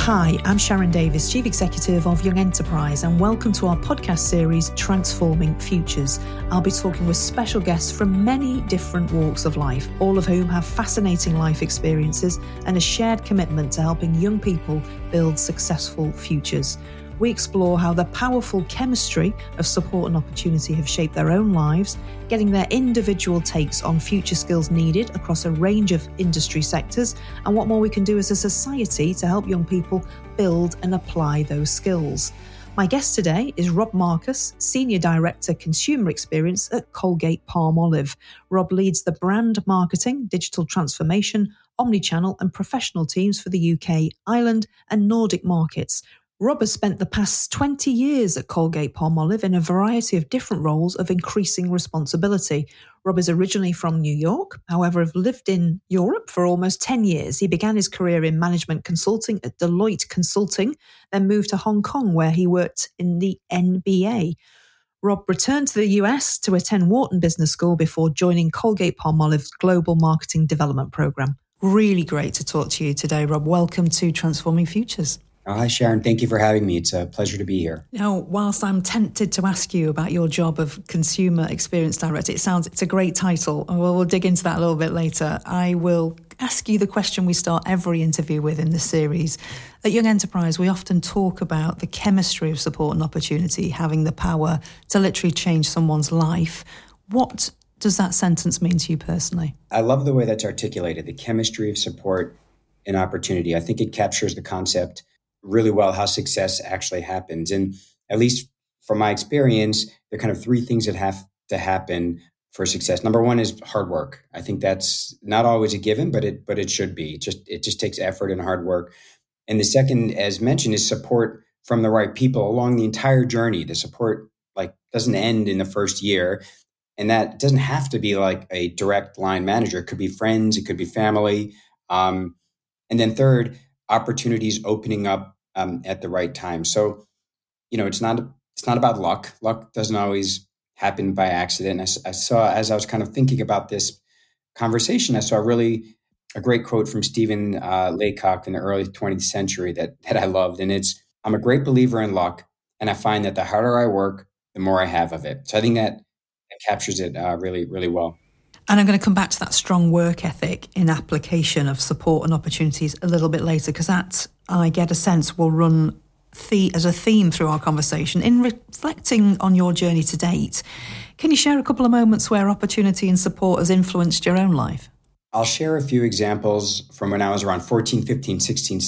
Hi, I'm Sharon Davis, Chief Executive of Young Enterprise, and welcome to our podcast series, Transforming Futures. I'll be talking with special guests from many different walks of life, all of whom have fascinating life experiences and a shared commitment to helping young people build successful futures. We explore how the powerful chemistry of support and opportunity have shaped their own lives, getting their individual takes on future skills needed across a range of industry sectors, and what more we can do as a society to help young people build and apply those skills. My guest today is Rob Marcus, Senior Director Consumer Experience at Colgate-Palmolive. Rob leads the brand marketing, digital transformation, omnichannel and professional teams for the UK, Ireland and Nordic markets. Rob has spent the past 20 years at Colgate-Palmolive in a variety of different roles of increasing responsibility. Rob is originally from New York, however, has lived in Europe for almost 10 years. He began his career in management consulting at Deloitte Consulting, then moved to Hong Kong, where he worked in the NBA. Rob returned to the US to attend Wharton Business School before joining Colgate-Palmolive's Global Marketing Development Program. Really great to talk to you today, Rob. Welcome to Transforming Futures. Hi, Sharon. Thank you for having me. It's a pleasure to be here. Now, whilst I'm tempted to ask you about your job of Consumer Experience Director, it's a great title. We'll dig into that a little bit later. I will ask you the question we start every interview with in this series. At Young Enterprise, we often talk about the chemistry of support and opportunity, having the power to literally change someone's life. What does that sentence mean to you personally? I love the way that's articulated, the chemistry of support and opportunity. I think it captures the concept really well, how success actually happens. And at least from my experience, there are kind of three things that have to happen for success. Number one is hard work. I think that's not always a given, but it should be. It just takes effort and hard work. And the second, as mentioned, is support from the right people along the entire journey. The support doesn't end in the first year. And that doesn't have to be like a direct line manager. It could be friends, it could be family. And then third, opportunities opening up at the right time. So, it's not about luck. Luck doesn't always happen by accident. I saw, as I was kind of thinking about this conversation, I saw really a great quote from Stephen Laycock in the early 20th century that I loved. And it's, "I'm a great believer in luck, and I find that the harder I work, the more I have of it." So I think that captures it really, really well. And I'm going to come back to that strong work ethic in application of support and opportunities a little bit later, because that, I get a sense, will run as a theme through our conversation. In reflecting on your journey to date, can you share a couple of moments where opportunity and support has influenced your own life? I'll share a few examples from when I was around 14, 15, 16,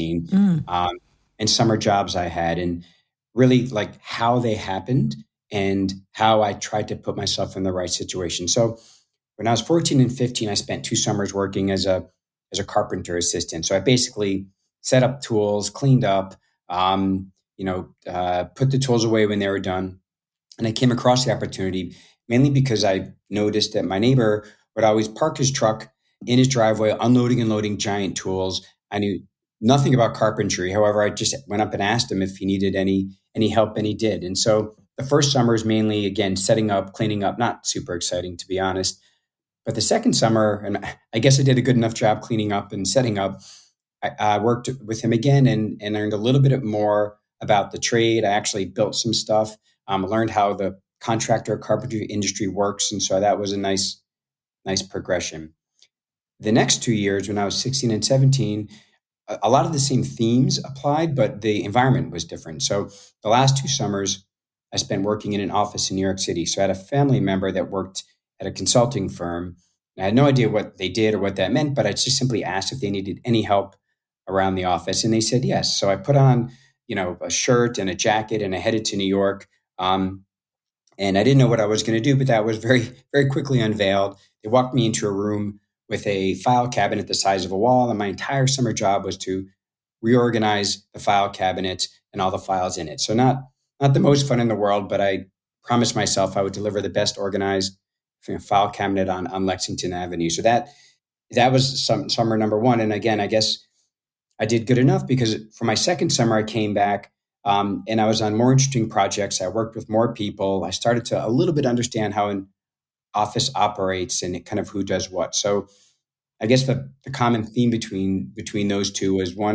17, and summer jobs I had, and really like how they happened and how I tried to put myself in the right situation. So when I was 14 and 15, I spent 2 summers working as a carpenter assistant. So I basically set up tools, cleaned up, put the tools away when they were done. And I came across the opportunity mainly because I noticed that my neighbor would always park his truck in his driveway, unloading and loading giant tools. I knew nothing about carpentry. However, I just went up and asked him if he needed any help, and he did. And so the first summer is mainly, again, setting up, cleaning up, not super exciting, to be honest. But the second summer, and I guess I did a good enough job cleaning up and setting up, I worked with him again and learned a little bit more about the trade. I actually built some stuff, learned how the contractor carpentry industry works. And so that was a nice progression. The next 2 years, when I was 16 and 17, a lot of the same themes applied, but the environment was different. So the last 2 summers, I spent working in an office in New York City. So I had a family member that worked at a consulting firm. I had no idea what they did or what that meant, but I just simply asked if they needed any help around the office, and they said yes. So I put on, a shirt and a jacket, and I headed to New York. And I didn't know what I was going to do, but that was very, very quickly unveiled. They walked me into a room with a file cabinet the size of a wall, and my entire summer job was to reorganize the file cabinet and all the files in it. So not the most fun in the world, but I promised myself I would deliver the best organized file cabinet on Lexington Avenue. So that was summer number one. And again, I guess I did good enough because for my second summer, I came back and I was on more interesting projects. I worked with more people. I started to a little bit understand how an office operates and kind of who does what. So I guess the common theme between those two was one,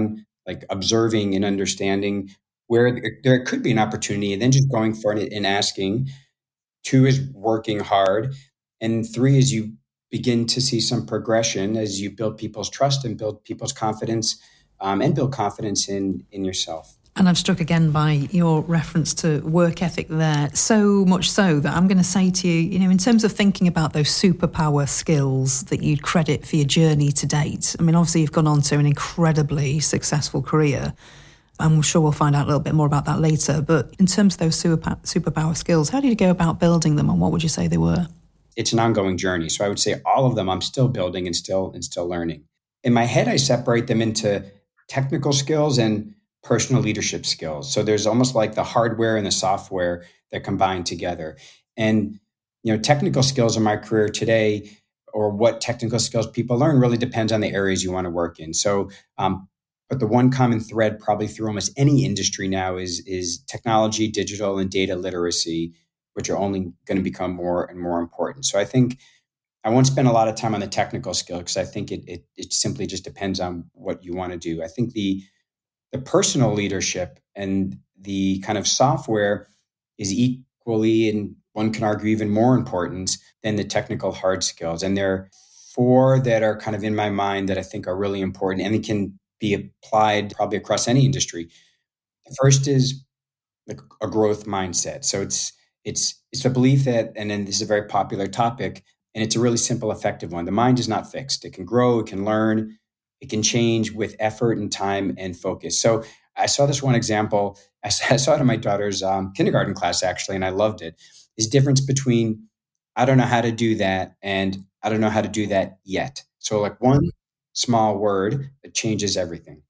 like observing and understanding where there could be an opportunity, and then just going for it and asking. Two is working hard. And three is you begin to see some progression as you build people's trust and build people's confidence, and build confidence in yourself. And I'm struck again by your reference to work ethic there, so much so that I'm going to say to you, in terms of thinking about those superpower skills that you'd credit for your journey to date, I mean, obviously you've gone on to an incredibly successful career. I'm sure we'll find out a little bit more about that later. But in terms of those superpower skills, how did you go about building them, and what would you say they were? It's an ongoing journey. So I would say all of them I'm still building and still learning. In my head, I separate them into technical skills and personal leadership skills. So there's almost like the hardware and the software that combine together. And technical skills in my career today, or what technical skills people learn, really depends on the areas you want to work in. So, but the one common thread probably through almost any industry now is technology, digital, and data literacy, which are only going to become more and more important. So I think I won't spend a lot of time on the technical skill, because I think it simply just depends on what you want to do. I think the personal leadership and the kind of software is equally, and one can argue even more important than the technical hard skills. And there are four that are kind of in my mind that I think are really important, and it can be applied probably across any industry. The first is a growth mindset. So it's the belief that, and then this is a very popular topic, and it's a really simple, effective one. The mind is not fixed. It can grow, it can learn, it can change with effort and time and focus. So I saw this one example. I saw it in my daughter's kindergarten class, actually, and I loved it. Is difference between I don't know how to do that and I don't know how to do that yet. So like one small word that changes everything.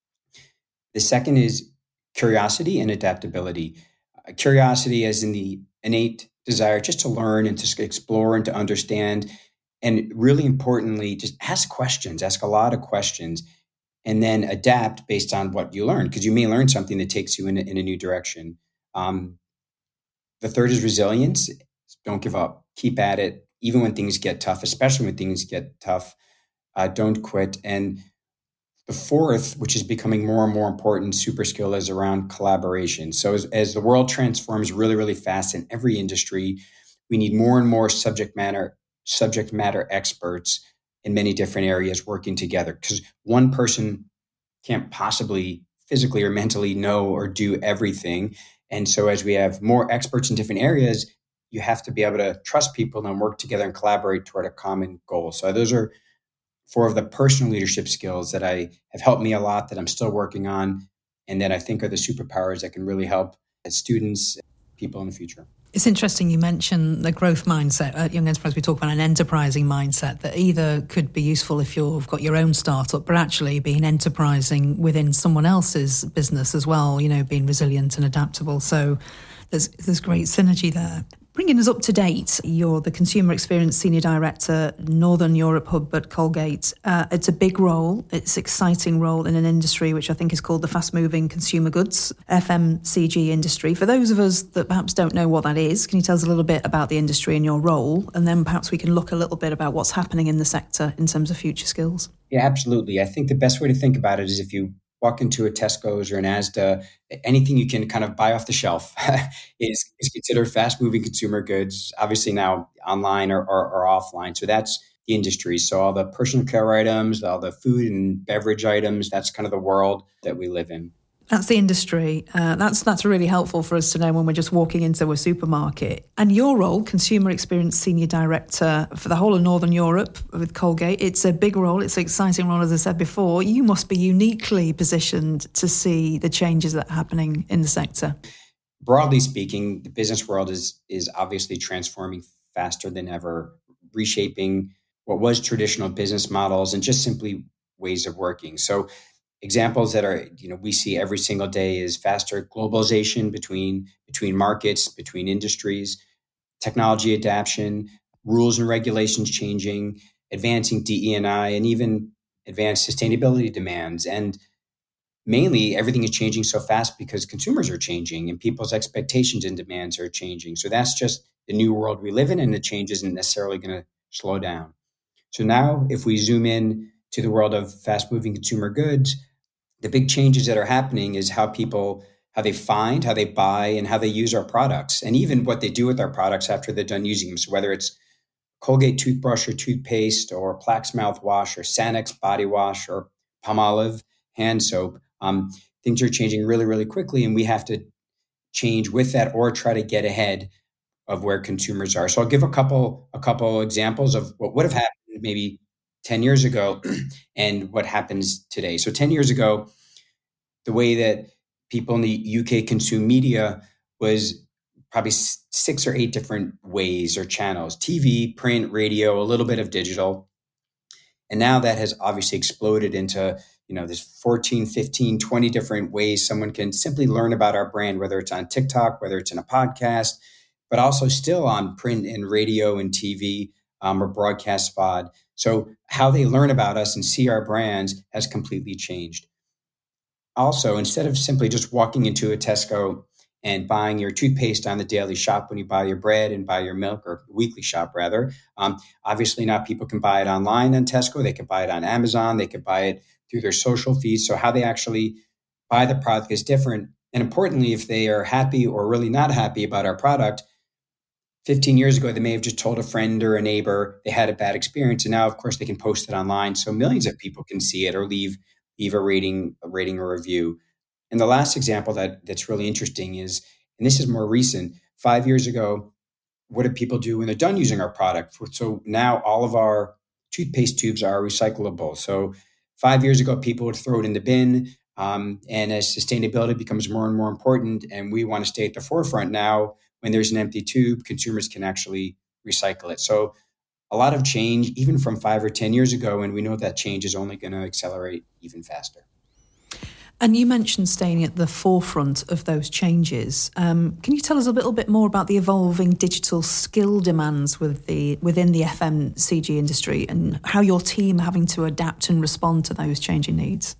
The second is curiosity and adaptability. Curiosity as in the innate desire just to learn and to explore and to understand. And really importantly, just ask questions, ask a lot of questions, and then adapt based on what you learn, because you may learn something that takes you in a new direction. The third is resilience. Don't give up. Keep at it, even when things get tough, especially when things get tough. Don't quit. And the fourth, which is becoming more and more important, super skill, is around collaboration. So as the world transforms really, really fast in every industry, we need more and more subject matter experts in many different areas working together, because one person can't possibly physically or mentally know or do everything. And so as we have more experts in different areas, you have to be able to trust people and work together and collaborate toward a common goal. So those are four of the personal leadership skills that have helped me a lot, that I'm still working on, and that I think are the superpowers that can really help students, people in the future. It's interesting you mentioned the growth mindset. At Young Enterprise, we talk about an enterprising mindset that either could be useful if you've got your own startup, but actually being enterprising within someone else's business as well, being resilient and adaptable. So there's great synergy there. Bringing us up to date, you're the Consumer Experience Senior Director, Northern Europe Hub at Colgate. It's a big role. It's an exciting role in an industry which I think is called the fast-moving consumer goods, FMCG industry. For those of us that perhaps don't know what that is, can you tell us a little bit about the industry and your role? And then perhaps we can look a little bit about what's happening in the sector in terms of future skills. Yeah, absolutely. I think the best way to think about it is if you walk into a Tesco's or an Asda, anything you can kind of buy off the shelf is considered fast-moving consumer goods, obviously now online or offline. So that's the industry. So all the personal care items, all the food and beverage items, that's kind of the world that we live in. That's the industry. That's really helpful for us to know when we're just walking into a supermarket. And your role, Consumer Experience Senior Director for the whole of Northern Europe with Colgate, it's a big role. It's an exciting role, as I said before. You must be uniquely positioned to see the changes that are happening in the sector. Broadly speaking, the business world is obviously transforming faster than ever, reshaping what was traditional business models and just simply ways of working. So examples that are, we see every single day is faster globalization between markets, between industries, technology adaptation, rules and regulations changing, advancing DE&I, and even advanced sustainability demands. And mainly everything is changing so fast because consumers are changing and people's expectations and demands are changing. So that's just the new world we live in, and the change isn't necessarily going to slow down. So now if we zoom in to the world of fast-moving consumer goods, the big changes that are happening is how they find, how they buy, and how they use our products, and even what they do with our products after they're done using them. So whether it's Colgate toothbrush or toothpaste, or Plax mouthwash, or Sanex body wash, or Palmolive hand soap, things are changing really, really quickly, and we have to change with that or try to get ahead of where consumers are. So I'll give a couple examples of what would have happened maybe 10 years ago and what happens today. So 10 years ago, the way that people in the UK consume media was probably 6 or 8 different ways or channels: TV, print, radio, a little bit of digital. And now that has obviously exploded into, there's 14, 15, 20 different ways someone can simply learn about our brand, whether it's on TikTok, whether it's in a podcast, but also still on print and radio and TV, or broadcast VOD. So how they learn about us and see our brands has completely changed. Also, instead of simply just walking into a Tesco and buying your toothpaste on the daily shop when you buy your bread and buy your milk, or weekly shop rather, obviously now people can buy it online on Tesco. They can buy it on Amazon. They can buy it through their social feeds. So how they actually buy the product is different. And importantly, if they are happy or really not happy about our product, 15 years ago, they may have just told a friend or a neighbor they had a bad experience. And now, of course, they can post it online so millions of people can see it or leave a rating or review. And the last example that's really interesting is, and this is more recent, 5 years ago, what do people do when they're done using our product? So now all of our toothpaste tubes are recyclable. So 5 years ago, people would throw it in the bin. And as sustainability becomes more and more important, and we want to stay at the forefront now, when there's an empty tube, consumers can actually recycle it. So a lot of change, even from 5 or 10 years ago, and we know that change is only going to accelerate even faster. And you mentioned staying at the forefront of those changes. Can you tell us a little bit more about the evolving digital skill demands within the FMCG industry, and how your team are having to adapt and respond to those changing needs?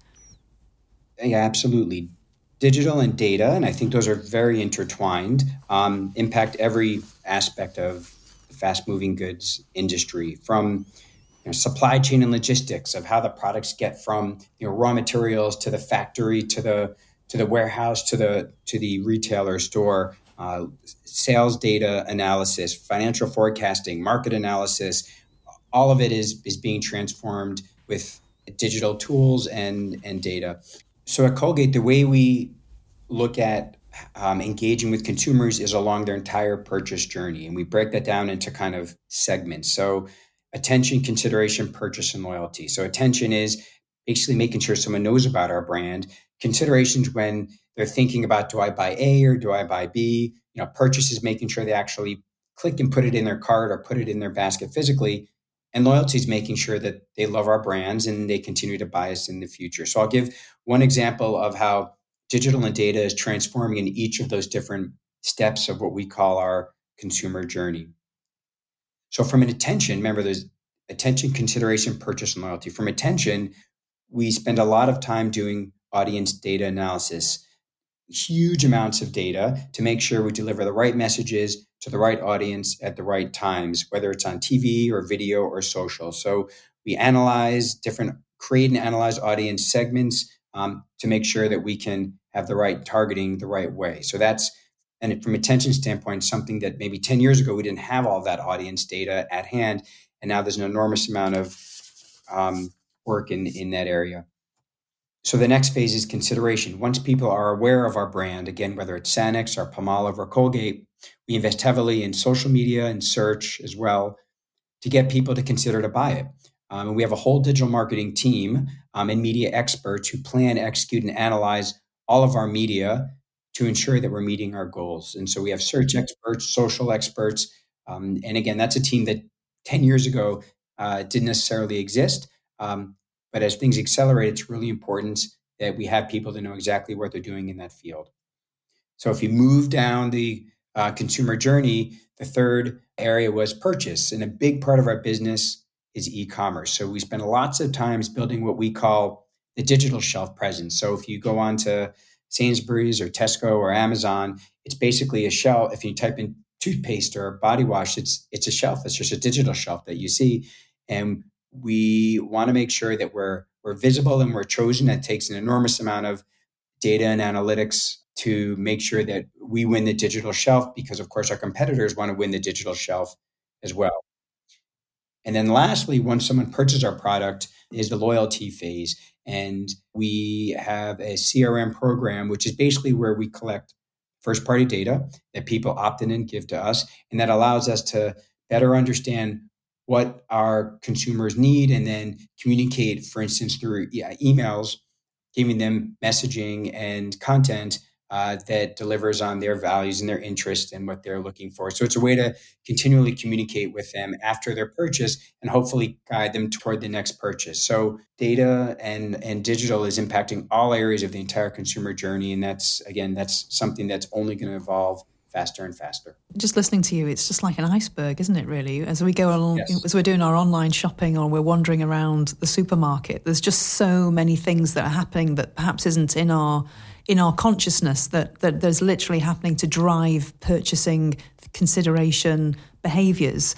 Yeah, absolutely. Digital and data, and I think those are very intertwined, impact every aspect of the fast-moving goods industry, from supply chain and logistics of how the products get from raw materials to the factory to the warehouse to the retailer store, sales data analysis, financial forecasting, market analysis. All of it is being transformed with digital tools and data. So at Colgate, the way we look at engaging with consumers is along their entire purchase journey. And we break that down into kind of segments. So attention, consideration, purchase, and loyalty. So attention is basically making sure someone knows about our brand. Considerations when they're thinking about, do I buy A or do I buy B? Purchase is making sure they actually click and put it in their cart or put it in their basket physically. And loyalty is making sure that they love our brands and they continue to buy us in the future. So I'll give one example of how digital and data is transforming in each of those different steps of what we call our consumer journey. So from an attention, remember there's attention, consideration, purchase, and loyalty. From attention, we spend a lot of time doing audience data analysis, huge amounts of data to make sure we deliver the right messages to the right audience at the right times, whether it's on TV or video or social. So we create and analyze audience segments to make sure that we can have the right targeting the right way. So and from attention standpoint, something that maybe 10 years ago, we didn't have all that audience data at hand. And now there's an enormous amount of work in that area. So the next phase is consideration. Once people are aware of our brand, again, whether it's Sanex or Palmolive or Colgate, we invest heavily in social media and search as well to get people to consider to buy it. And we have a whole digital marketing team and media experts who plan, execute, and analyze all of our media to ensure that we're meeting our goals. And so we have search experts, social experts. And again, that's a team that 10 years ago didn't necessarily exist. But as things accelerate, it's really important that we have people that know exactly what they're doing in that field. So if you move down the consumer journey, the third area was purchase. And a big part of our business is e-commerce. So we spend lots of times building what we call the digital shelf presence. So if you go on to Sainsbury's or Tesco or Amazon, it's basically a shelf. If you type in toothpaste or body wash, it's a shelf. It's just a digital shelf that you see. And we want to make sure that we're we're visible and we're chosen. It takes an enormous amount of data and analytics to make sure that we win the digital shelf, because of course our competitors want to win the digital shelf as well. And then lastly, once someone purchases our product, is the loyalty phase. And we have a CRM program, which is basically where we collect first party data that people opt in and give to us. And that allows us to better understand what our consumers need and then communicate, for instance, through emails, giving them messaging and content that delivers on their values and their interests and what they're looking for. So it's a way to continually communicate with them after their purchase and hopefully guide them toward the next purchase. So data and digital is impacting all areas of the entire consumer journey. And that's something that's only going to evolve faster and faster. Just listening to you, it's just like an iceberg, isn't it, really? As we go along, Yes. As we're doing our online shopping or we're wandering around the supermarket, there's just so many things that are happening that perhaps isn't in our consciousness, that there's literally happening to drive purchasing, consideration, behaviours.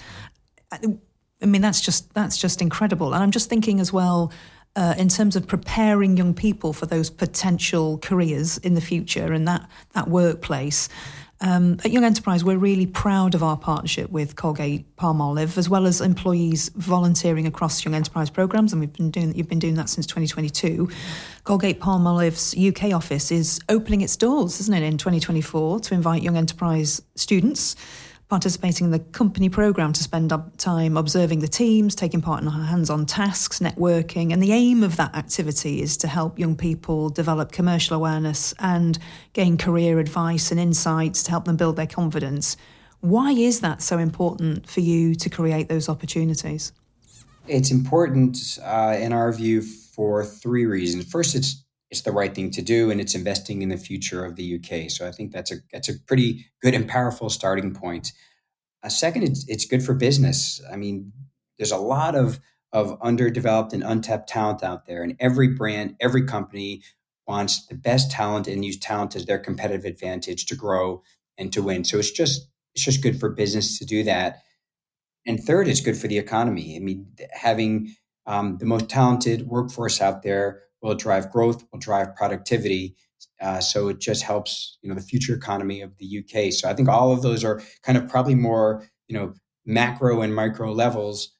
I mean, that's just incredible. And I'm just thinking as well, in terms of preparing young people for those potential careers in the future and that workplace. At Young Enterprise, we're really proud of our partnership with Colgate-Palmolive, as well as employees volunteering across Young Enterprise programs, and you've been doing that since 2022. Colgate-Palmolive's UK office is opening its doors, isn't it, in 2024 to invite Young Enterprise students participating in the company program to spend time observing the teams, taking part in hands-on tasks, networking. And the aim of that activity is to help young people develop commercial awareness and gain career advice and insights to help them build their confidence. Why is that so important for you to create those opportunities? It's important, in our view, for three reasons. First, it's the right thing to do, and it's investing in the future of the UK. So I think that's a pretty good and powerful starting point. Second, it's good for business. I mean, there's a lot of underdeveloped and untapped talent out there, and every brand, every company wants the best talent and use talent as their competitive advantage to grow and to win. So it's just good for business to do that. And third, it's good for the economy. I mean, having the most talented workforce out there will drive growth, will drive productivity. So it just helps, the future economy of the UK. So I think all of those are kind of probably more, macro and micro levels.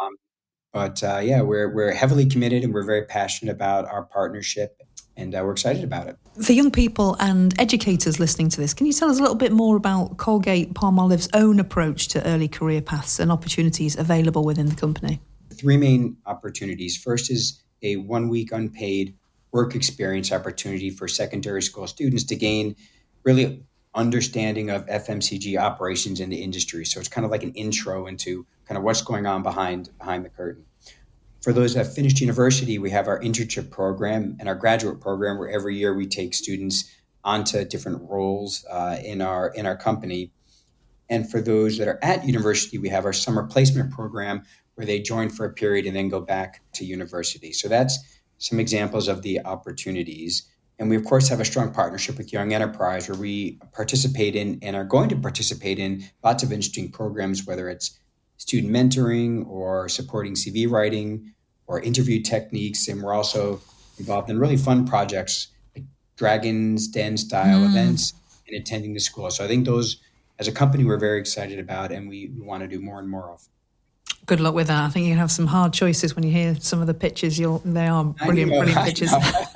But we're heavily committed and we're very passionate about our partnership, and we're excited about it. For young people and educators listening to this, can you tell us a little bit more about Colgate-Palmolive's own approach to early career paths and opportunities available within the company? Three main opportunities. First is a 1 week unpaid work experience opportunity for secondary school students to gain really understanding of FMCG operations in the industry. So it's kind of like an intro into kind of what's going on behind the curtain. For those that have finished university, we have our internship program and our graduate program, where every year we take students onto different roles in our company. And for those that are at university, we have our summer placement program, where they join for a period and then go back to university. So that's some examples of the opportunities. And we, of course, have a strong partnership with Young Enterprise, where we participate in and are going to participate in lots of interesting programs, whether it's student mentoring or supporting CV writing or interview techniques. And we're also involved in really fun projects like Dragon's Den style events and attending the school. So I think those, as a company, we're very excited about and we want to do more and more of. Good luck with that. I think you have some hard choices when you hear some of the pitches. They are brilliant pitches.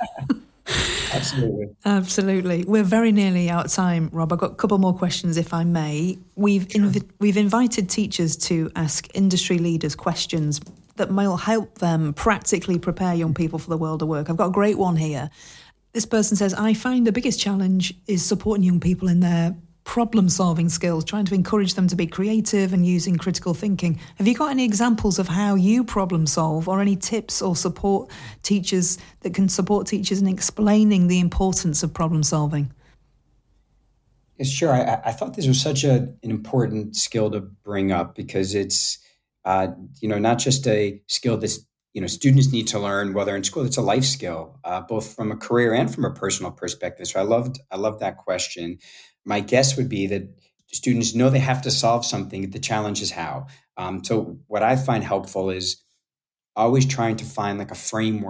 Absolutely. We're very nearly out of time, Rob. I've got a couple more questions, if I may. We've invited teachers to ask industry leaders questions that will help them practically prepare young people for the world of work. I've got a great one here. This person says, I find the biggest challenge is supporting young people in their problem-solving skills, trying to encourage them to be creative and using critical thinking. Have you got any examples of how you problem-solve, or any tips or support teachers that can support teachers in explaining the importance of problem-solving? Yes, sure. I thought this was such an important skill to bring up, because it's, not just a skill that, students need to learn, whether in school. It's a life skill, both from a career and from a personal perspective. So I loved that question. My guess would be that students know they have to solve something. The challenge is how. So what I find helpful is always trying to find like a framework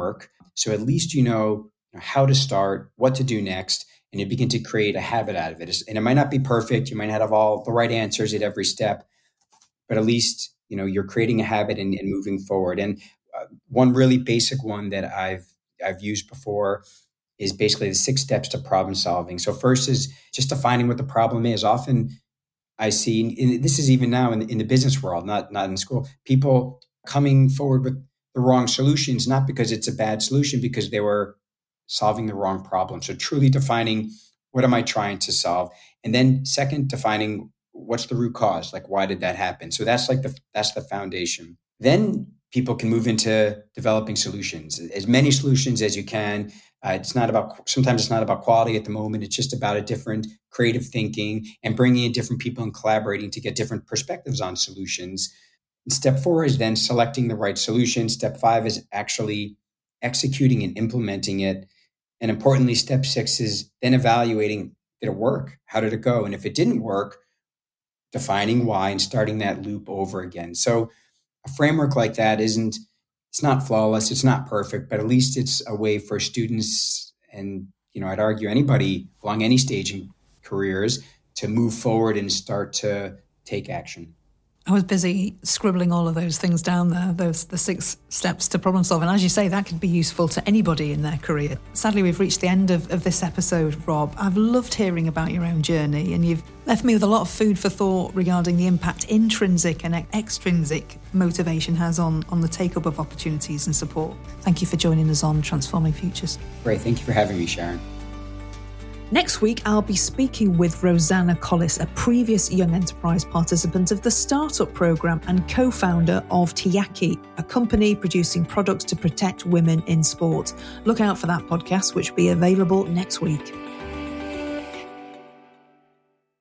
So at least you know how to start, what to do next, and you begin to create a habit out of it. And it might not be perfect. You might not have all the right answers at every step, but at least, you're creating a habit and moving forward. And one really basic one that I've used before is basically the 6 steps to problem solving. So first is just defining what the problem is. Often I see, and this is even now in the business world, not in school, people coming forward with the wrong solutions, not because it's a bad solution, because they were solving the wrong problem. So truly defining, what am I trying to solve? And then second, defining what's the root cause? Like, why did that happen? So that's that's the foundation. Then people can move into developing solutions, as many solutions as you can. Sometimes it's not about quality at the moment. It's just about a different creative thinking and bringing in different people and collaborating to get different perspectives on solutions. And step 4 is then selecting the right solution. Step 5 is actually executing and implementing it. And importantly, step 6 is then evaluating, did it work? How did it go? And if it didn't work, defining why and starting that loop over again. So a framework like that it's not flawless, it's not perfect, but at least it's a way for students and, I'd argue anybody along any stage in careers to move forward and start to take action. I was busy scribbling all of those things down there, the 6 steps to problem solving. As you say, that could be useful to anybody in their career. Sadly, we've reached the end of this episode, Rob. I've loved hearing about your own journey, and you've left me with a lot of food for thought regarding the impact intrinsic and extrinsic motivation has on the take-up of opportunities and support. Thank you for joining us on Transforming Futures. Great. Thank you for having me, Sharon. Next week, I'll be speaking with Rosanna Collis, a previous Young Enterprise participant of the Startup Programme and co-founder of Tiaki, a company producing products to protect women in sport. Look out for that podcast, which will be available next week.